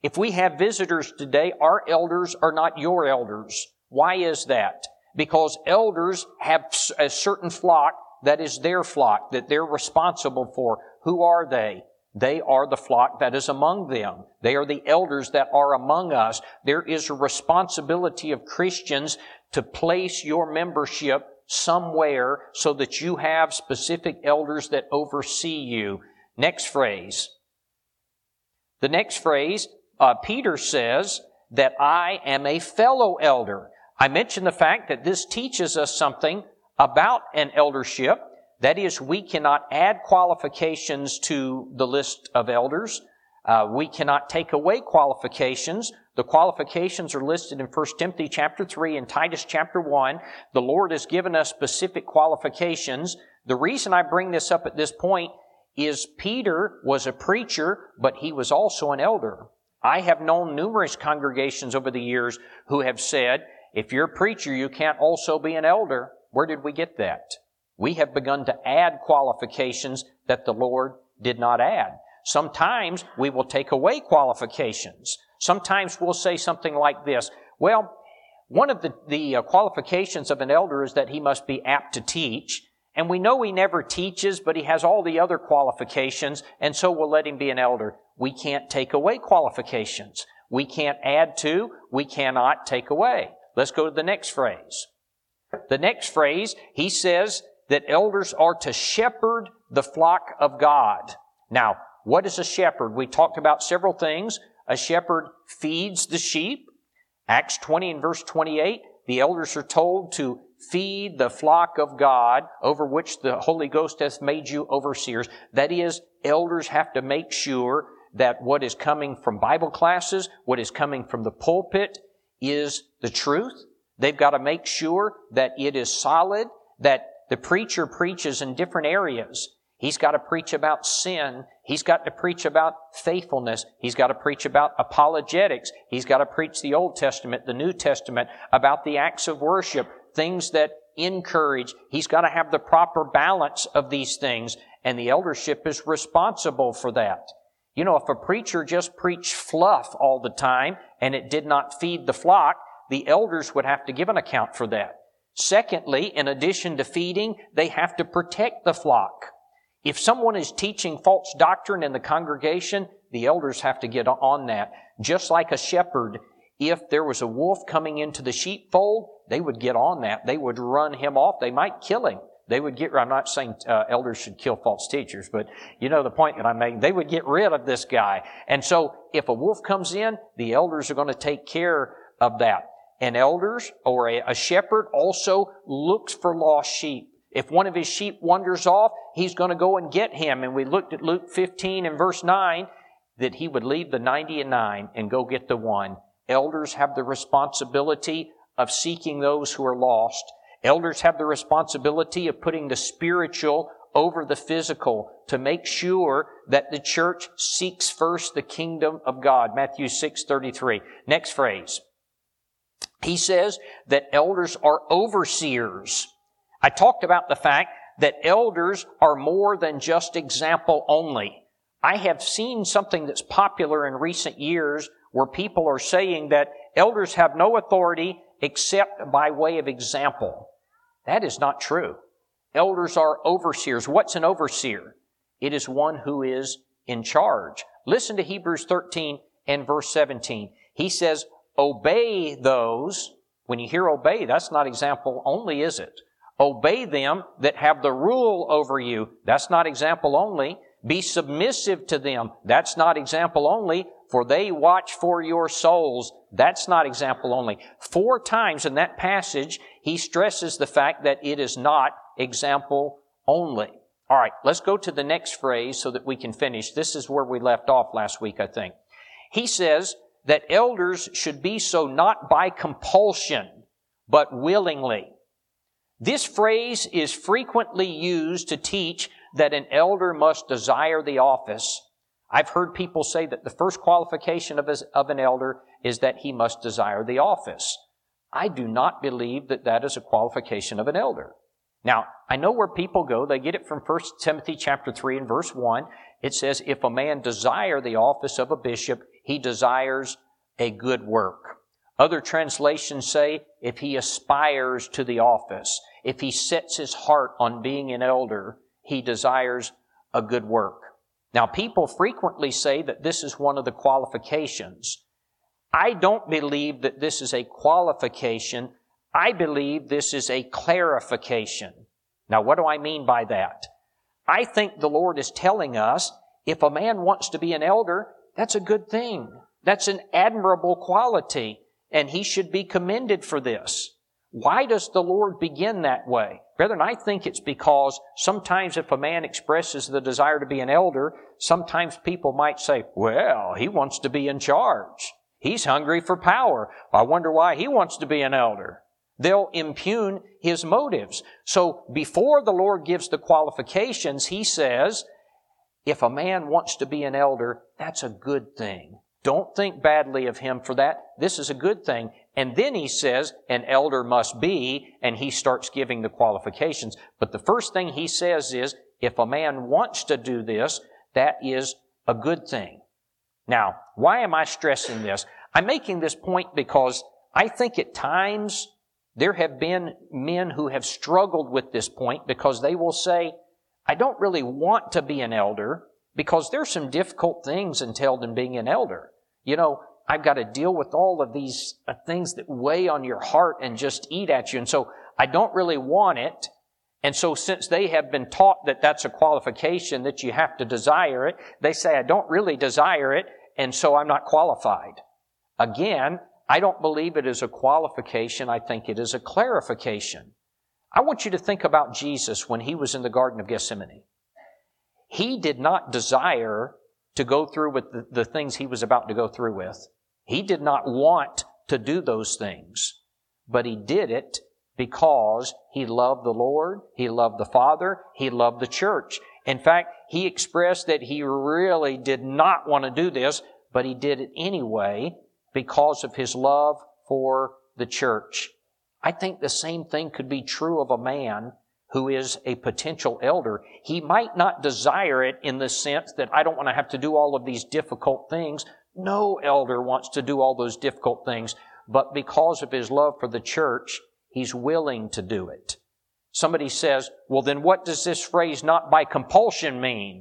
If we have visitors today, our elders are not your elders. Why is that? Because elders have a certain flock that is their flock, that they're responsible for. Who are they? They are the flock that is among them. They are the elders that are among us. There is a responsibility of Christians to place your membership somewhere so that you have specific elders that oversee you. Next phrase. The next phrase, Peter says that I am a fellow elder. I mentioned the fact that this teaches us something about an eldership. That is, we cannot add qualifications to the list of elders. We cannot take away qualifications. The qualifications are listed in 1 Timothy chapter 3 and Titus chapter 1. The Lord has given us specific qualifications. The reason I bring this up at this point is Peter was a preacher, but he was also an elder. I have known numerous congregations over the years who have said, if you're a preacher, you can't also be an elder. Where did we get that? We have begun to add qualifications that the Lord did not add. Sometimes we will take away qualifications. Sometimes we'll say something like this. Well, one of the qualifications of an elder is that he must be apt to teach. And we know he never teaches, but he has all the other qualifications, and so we'll let him be an elder. We can't take away qualifications. We can't add to, we cannot take away. Let's go to the next phrase. The next phrase, he says that elders are to shepherd the flock of God. Now, what is a shepherd? We talked about several things. A shepherd feeds the sheep. Acts 20 and verse 28, the elders are told to feed the flock of God over which the Holy Ghost hath made you overseers. That is, elders have to make sure that what is coming from Bible classes, what is coming from the pulpit is the truth. They've got to make sure that it is solid, that the preacher preaches in different areas. He's got to preach about sin. He's got to preach about faithfulness. He's got to preach about apologetics. He's got to preach the Old Testament, the New Testament, about the acts of worship, things that encourage. He's got to have the proper balance of these things, and the eldership is responsible for that. You know, if a preacher just preached fluff all the time and it did not feed the flock, the elders would have to give an account for that. Secondly, in addition to feeding, they have to protect the flock. If someone is teaching false doctrine in the congregation, the elders have to get on that. Just like a shepherd, if there was a wolf coming into the sheepfold, they would get on that. They would run him off. They might kill him. I'm not saying elders should kill false teachers, but you know the point that I'm making. They would get rid of this guy. And so if a wolf comes in, the elders are going to take care of that. And elders or a shepherd also looks for lost sheep. If one of his sheep wanders off, he's going to go and get him. And we looked at Luke 15 and verse 9, that he would leave the 99 and go get the one. Elders have the responsibility of seeking those who are lost. Elders have the responsibility of putting the spiritual over the physical to make sure that the church seeks first the kingdom of God. Matthew 6:33. Next phrase. He says that elders are overseers. I talked about the fact that elders are more than just example only. I have seen something that's popular in recent years where people are saying that elders have no authority except by way of example. That is not true. Elders are overseers. What's an overseer? It is one who is in charge. Listen to Hebrews 13 and verse 17. He says, obey those. When you hear obey, that's not example only, is it? Obey them that have the rule over you. That's not example only. Be submissive to them. That's not example only. For they watch for your souls. That's not example only. 4 times in that passage, he stresses the fact that it is not example only. All right, let's go to the next phrase so that we can finish. This is where we left off last week, I think. He says that elders should be so not by compulsion, but willingly. This phrase is frequently used to teach that an elder must desire the office. I've heard people say that the first qualification of an elder is that he must desire the office. I do not believe that that is a qualification of an elder. Now, I know where people go. They get it from 1 Timothy chapter 3 and verse 1. It says, if a man desire the office of a bishop, he desires a good work. Other translations say if he aspires to the office, if he sets his heart on being an elder, he desires a good work. Now, people frequently say that this is one of the qualifications. I don't believe that this is a qualification. I believe this is a clarification. Now, what do I mean by that? I think the Lord is telling us if a man wants to be an elder, that's a good thing. That's an admirable quality, and he should be commended for this. Why does the Lord begin that way? Brethren, I think it's because sometimes if a man expresses the desire to be an elder, sometimes people might say, well, he wants to be in charge. He's hungry for power. I wonder why he wants to be an elder. They'll impugn his motives. So before the Lord gives the qualifications, He says, if a man wants to be an elder, that's a good thing. Don't think badly of him for that. This is a good thing. And then He says, an elder must be, and He starts giving the qualifications. But the first thing He says is, if a man wants to do this, that is a good thing. Now, why am I stressing this? I'm making this point because I think at times there have been men who have struggled with this point because they will say, I don't really want to be an elder because there's some difficult things entailed in being an elder. You know, I've got to deal with all of these things that weigh on your heart and just eat at you. And so I don't really want it. And so since they have been taught that that's a qualification, that you have to desire it, they say, I don't really desire it, and so I'm not qualified. Again, I don't believe it is a qualification. I think it is a clarification. I want you to think about Jesus when He was in the Garden of Gethsemane. He did not desire to go through with the things He was about to go through with. He did not want to do those things, but He did it because He loved the Lord, He loved the Father, He loved the church. In fact, He expressed that He really did not want to do this, but He did it anyway because of His love for the church. I think the same thing could be true of a man who is a potential elder. He might not desire it in the sense that I don't want to have to do all of these difficult things. No elder wants to do all those difficult things, but because of his love for the church, he's willing to do it. Somebody says, well, then what does this phrase not by compulsion mean?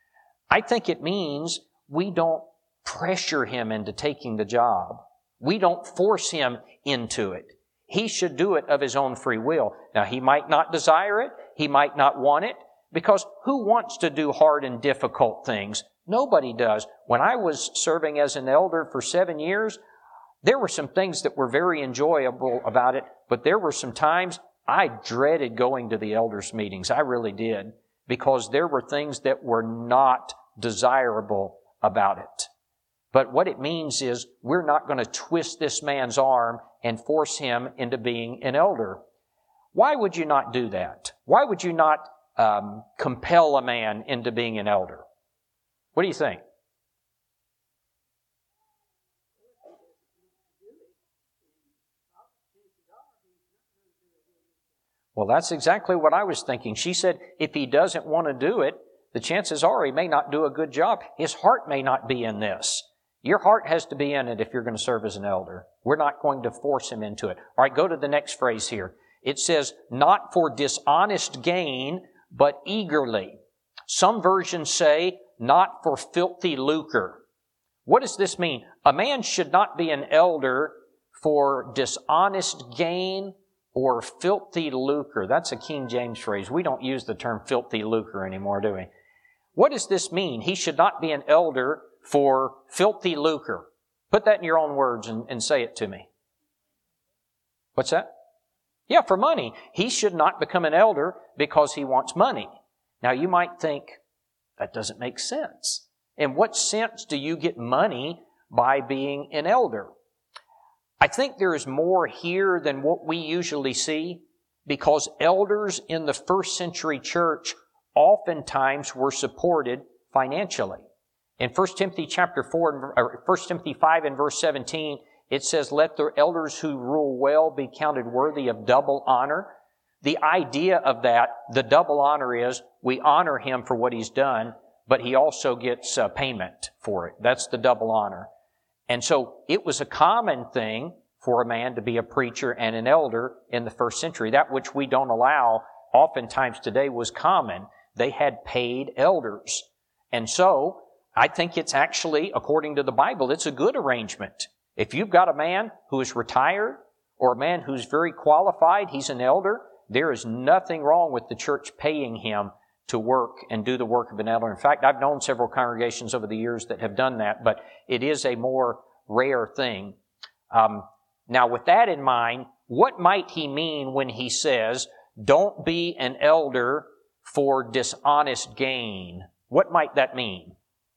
I think it means we don't pressure him into taking the job. We don't force him into it. He should do it of his own free will. Now, he might not desire it. He might not want it. Because who wants to do hard and difficult things? Nobody does. When I was serving as an elder for 7 years, there were some things that were very enjoyable about it, but there were some times I dreaded going to the elders' meetings. I really did. Because there were things that were not desirable about it. But what it means is we're not going to twist this man's arm and force him into being an elder. Why would you not do that? Why would you not compel a man into being an elder? What do you think? Well, that's exactly what I was thinking. She said if he doesn't want to do it, the chances are he may not do a good job. His heart may not be in this. Your heart has to be in it if you're going to serve as an elder. We're not going to force him into it. All right, go to the next phrase here. It says, not for dishonest gain, but eagerly. Some versions say, not for filthy lucre. What does this mean? A man should not be an elder for dishonest gain or filthy lucre. That's a King James phrase. We don't use the term filthy lucre anymore, do we? What does this mean? He should not be an elder for filthy lucre. Put that in your own words and say it to me. What's that? Yeah, for money. He should not become an elder because he wants money. Now you might think, that doesn't make sense. In what sense do you get money by being an elder? I think there is more here than what we usually see because elders in the first century church oftentimes were supported financially. In 1 Timothy chapter 4, or 1 Timothy 5 and verse 17, it says, let the elders who rule well be counted worthy of double honor. The idea of that, the double honor is we honor him for what he's done, but he also gets payment for it. That's the double honor. And so it was a common thing for a man to be a preacher and an elder in the first century. That which we don't allow oftentimes today was common. They had paid elders. And so I think it's actually, according to the Bible, it's a good arrangement. If you've got a man who is retired or a man who's very qualified, he's an elder, there is nothing wrong with the church paying him to work and do the work of an elder. In fact, I've known several congregations over the years that have done that, but it is a more rare thing. Now, with that in mind, what might he mean when he says, don't be an elder for dishonest gain? What might that mean?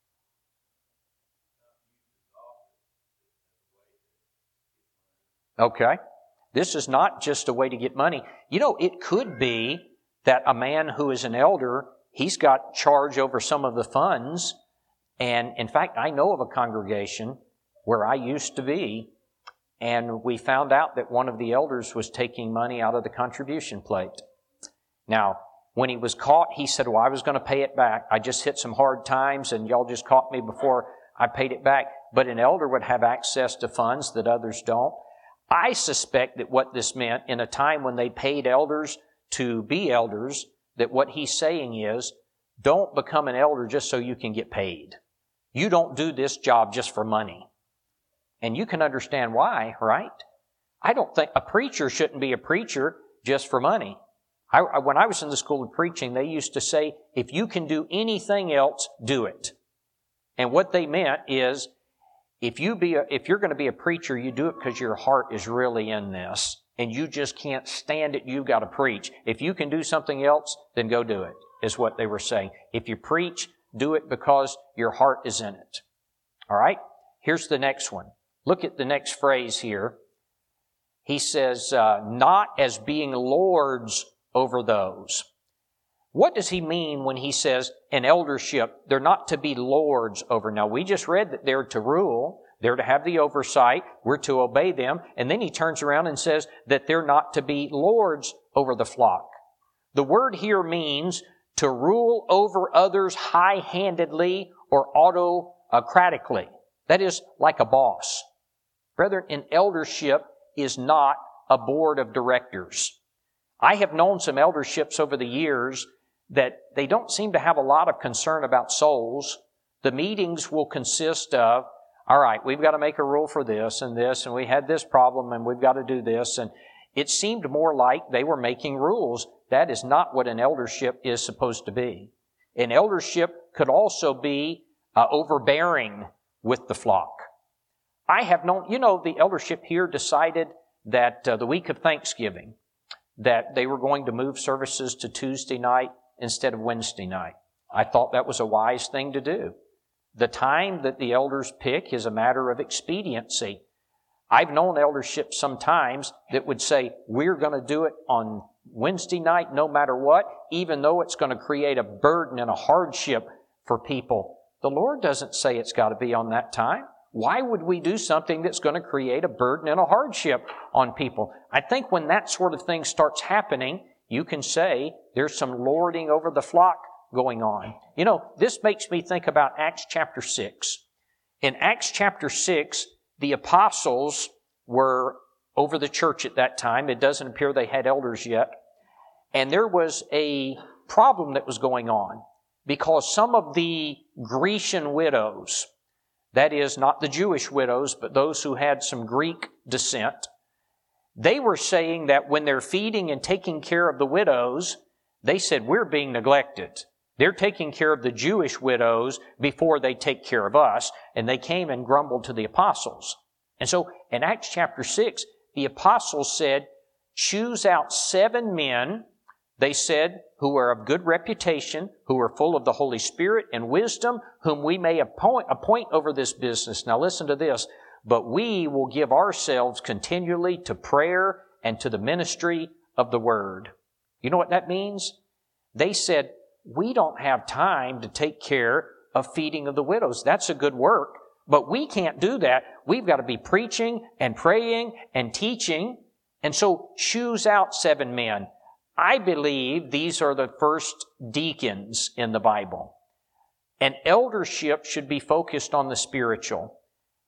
Okay. This is not just a way to get money. You know, it could be that a man who is an elder, he's got charge over some of the funds. And in fact, I know of a congregation where I used to be, and we found out that one of the elders was taking money out of the contribution plate. Now, when he was caught, he said, well, I was going to pay it back. I just hit some hard times, and y'all just caught me before I paid it back. But an elder would have access to funds that others don't. I suspect that what this meant in a time when they paid elders to be elders, that what he's saying is, don't become an elder just so you can get paid. You don't do this job just for money. And you can understand why, right? I don't think a preacher shouldn't be a preacher just for money. When I was in the school of preaching, they used to say, if you can do anything else, do it. And what they meant is, if you're going to be a preacher, you do it because your heart is really in this, and you just can't stand it. You've got to preach. If you can do something else, then go do it, is what they were saying. If you preach, do it because your heart is in it. All right? Here's the next one. Look at the next phrase here. He says, not as being lords over those. What does he mean when he says an eldership, they're not to be lords over? Now, we just read that they're to rule, they're to have the oversight, we're to obey them, and then he turns around and says that they're not to be lords over the flock. The word here means to rule over others high-handedly or autocratically. That is, like a boss. Brethren, an eldership is not a board of directors. I have known some elderships over the years that they don't seem to have a lot of concern about souls. The meetings will consist of, all right, we've got to make a rule for this, and we had this problem, and we've got to do this. And it seemed more like they were making rules. That is not what an eldership is supposed to be. An eldership could also be overbearing with the flock. I have known, the eldership here decided that the week of Thanksgiving, that they were going to move services to Tuesday night instead of Wednesday night. I thought that was a wise thing to do. The time that the elders pick is a matter of expediency. I've known elderships sometimes that would say, we're going to do it on Wednesday night no matter what, even though it's going to create a burden and a hardship for people. The Lord doesn't say it's got to be on that time. Why would we do something that's going to create a burden and a hardship on people? I think when that sort of thing starts happening, you can say there's some lording over the flock going on. This makes me think about Acts chapter 6. In Acts chapter 6, the apostles were over the church at that time. It doesn't appear they had elders yet. And there was a problem that was going on because some of the Grecian widows, that is, not the Jewish widows, but those who had some Greek descent, they were saying that when they're feeding and taking care of the widows, they said, we're being neglected. They're taking care of the Jewish widows before they take care of us. And they came and grumbled to the apostles. And so in Acts chapter 6, the apostles said, choose out 7 men, they said, who are of good reputation, who are full of the Holy Spirit and wisdom, whom we may appoint over this business. Now listen to this. But we will give ourselves continually to prayer and to the ministry of the Word. You know what that means? They said, we don't have time to take care of feeding of the widows. That's a good work, but we can't do that. We've got to be preaching and praying and teaching. And so choose out 7 men. I believe these are the first deacons in the Bible. An eldership should be focused on the spiritual.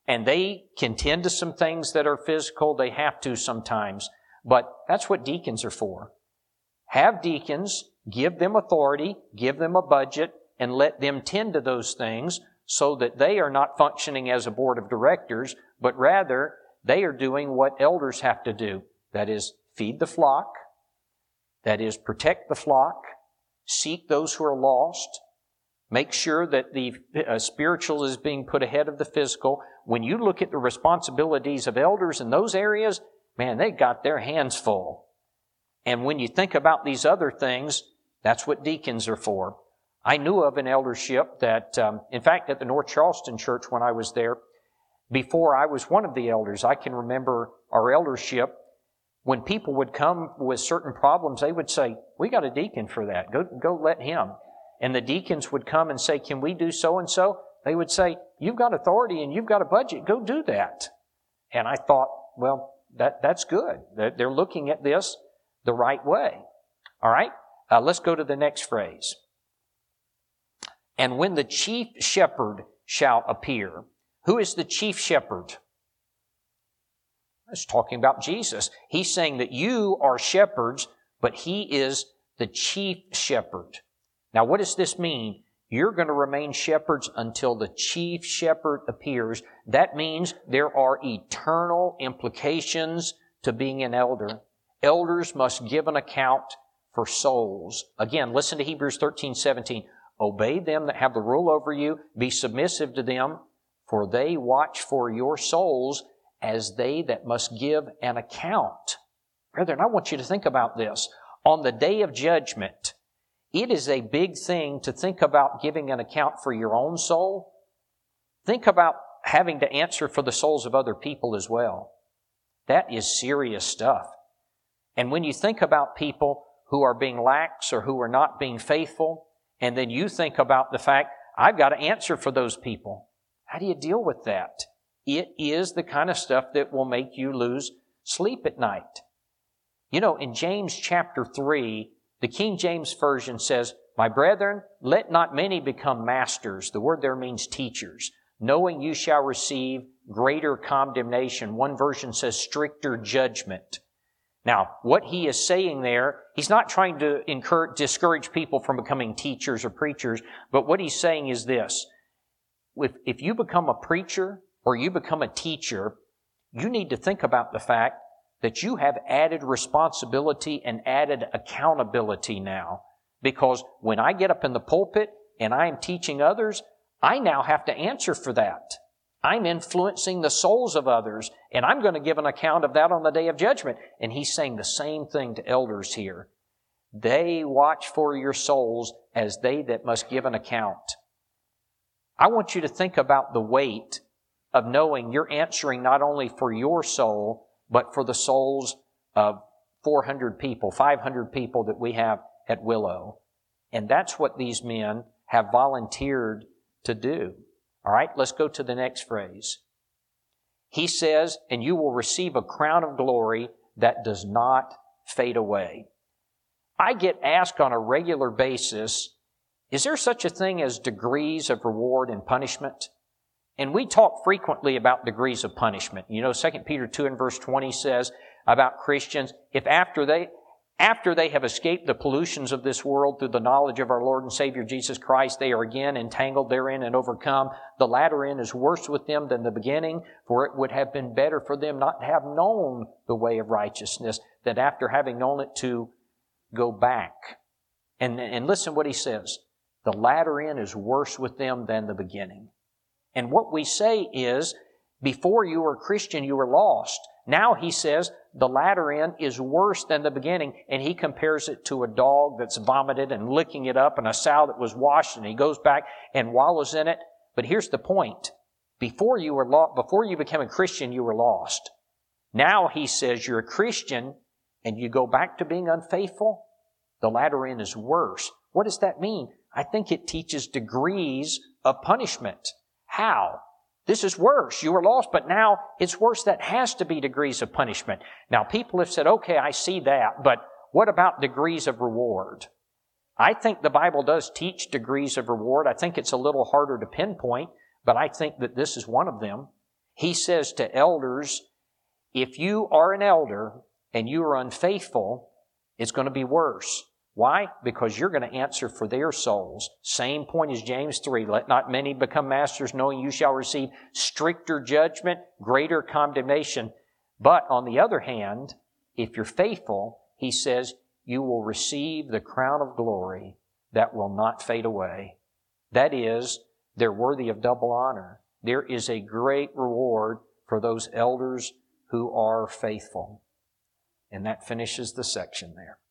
And they can tend to some things that are physical. They have to sometimes. But that's what deacons are for. Have deacons, give them authority, give them a budget, and let them tend to those things so that they are not functioning as a board of directors, but rather they are doing what elders have to do. That is, feed the flock. That is, protect the flock. Seek those who are lost. Make sure that the spiritual is being put ahead of the physical. When you look at the responsibilities of elders in those areas, man, they got their hands full. And when you think about these other things, that's what deacons are for. I knew of an eldership that, in fact, at the North Charleston Church when I was there, before I was one of the elders, I can remember our eldership. When people would come with certain problems, they would say, we got a deacon for that. Go let him. And the deacons would come and say, can we do so-and-so? They would say, you've got authority and you've got a budget. Go do that. And I thought, well, that's good. They're looking at this the right way. All right? Let's go to the next phrase. And when the chief shepherd shall appear. Who is the chief shepherd? It's talking about Jesus. He's saying that you are shepherds, but He is the chief shepherd. Now, what does this mean? You're going to remain shepherds until the chief shepherd appears. That means there are eternal implications to being an elder. Elders must give an account for souls. Again, listen to Hebrews 13:17. Obey them that have the rule over you. Be submissive to them, for they watch for your souls as they that must give an account. Brethren, I want you to think about this. On the day of judgment, it is a big thing to think about giving an account for your own soul. Think about having to answer for the souls of other people as well. That is serious stuff. And when you think about people who are being lax or who are not being faithful, and then you think about the fact, I've got to answer for those people. How do you deal with that? It is the kind of stuff that will make you lose sleep at night. You know, in James chapter 3, the King James Version says, My brethren, let not many become masters. The word there means teachers. Knowing you shall receive greater condemnation. One version says stricter judgment. Now, what he is saying there, he's not trying to discourage people from becoming teachers or preachers, but what he's saying is this. If you become a preacher or you become a teacher, you need to think about the fact that you have added responsibility and added accountability now. Because when I get up in the pulpit and I am teaching others, I now have to answer for that. I'm influencing the souls of others, and I'm going to give an account of that on the day of judgment. And he's saying the same thing to elders here. They watch for your souls as they that must give an account. I want you to think about the weight of knowing you're answering not only for your soul, but for the souls of 400 people, 500 people that we have at Willow. And that's what these men have volunteered to do. All right, let's go to the next phrase. He says, and you will receive a crown of glory that does not fade away. I get asked on a regular basis, is there such a thing as degrees of reward and punishment? And we talk frequently about degrees of punishment. You know, 2 Peter 2 and verse 20 says about Christians, if after they have escaped the pollutions of this world through the knowledge of our Lord and Savior Jesus Christ, they are again entangled therein and overcome. The latter end is worse with them than the beginning, for it would have been better for them not to have known the way of righteousness than after having known it to go back. And listen what he says. The latter end is worse with them than the beginning. And what we say is, before you were a Christian, you were lost. Now he says, the latter end is worse than the beginning, and he compares it to a dog that's vomited and licking it up and a sow that was washed, and he goes back and wallows in it. But here's the point. Before you became a Christian, you were lost. Now he says you're a Christian and you go back to being unfaithful. The latter end is worse. What does that mean? I think it teaches degrees of punishment. How? This is worse. You were lost, but now it's worse. That has to be degrees of punishment. Now, people have said, okay, I see that, but what about degrees of reward? I think the Bible does teach degrees of reward. I think it's a little harder to pinpoint, but I think that this is one of them. He says to elders, if you are an elder and you are unfaithful, it's going to be worse. Why? Because you're going to answer for their souls. Same point as James 3. Let not many become masters, knowing you shall receive stricter judgment, greater condemnation. But on the other hand, if you're faithful, he says, you will receive the crown of glory that will not fade away. That is, they're worthy of double honor. There is a great reward for those elders who are faithful. And that finishes the section there.